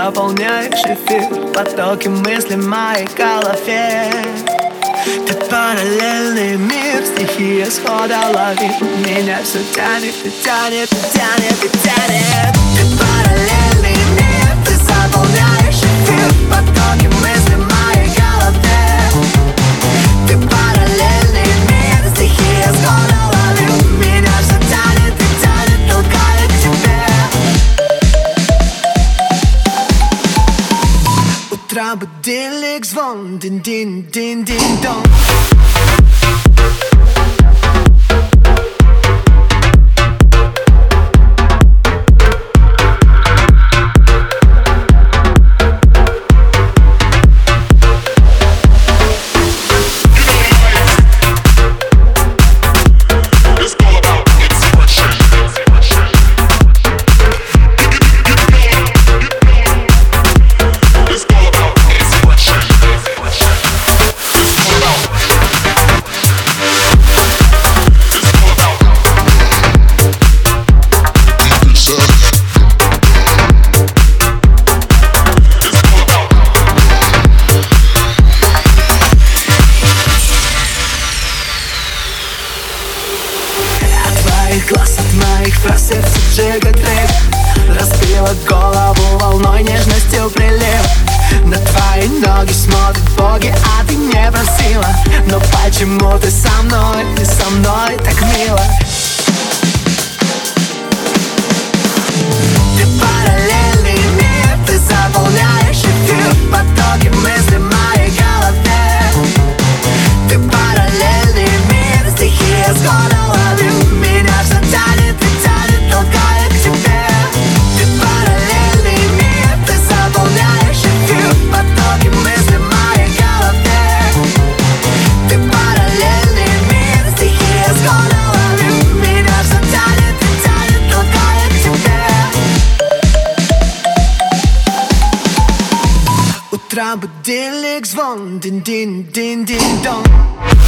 заполняешь эфир, потоки мыслей в моей голове. Ты параллельный мир, стихия схода ловит. Меня все тянет, и тянет, и тянет, и тянет. Ты параллельный мир, ты заполняешь эфир, потоки мыслей в моей голове. Ты параллельный мир, стихия схода ловит. Меня все тянет, и тянет, толкает к тебе. Утром будильник звон, дин-дин-дин-дин-дон. Глаз от моих фраз, сердце джига дрейк. Разбила голову волной, нежностью прилив. На твои ноги смотрят боги, а ты не просила. Но почему ты со мной так мило? Ты параллельный мир, ты заполняешь эфир, потоки мыслей в моей голове. Ты параллельный мир, стихия схода ловит. Меня все тянет, и тянет, толкает к тебе. Ты параллельный мир, ты заполняешь эфир, потоки мыслей в моей голове. Ты параллельный мир, стихия схода ловит. Меня все тянет, и тянет, толкает к тебе. Утром будильник звон, дин-дин-дин-дин-дон.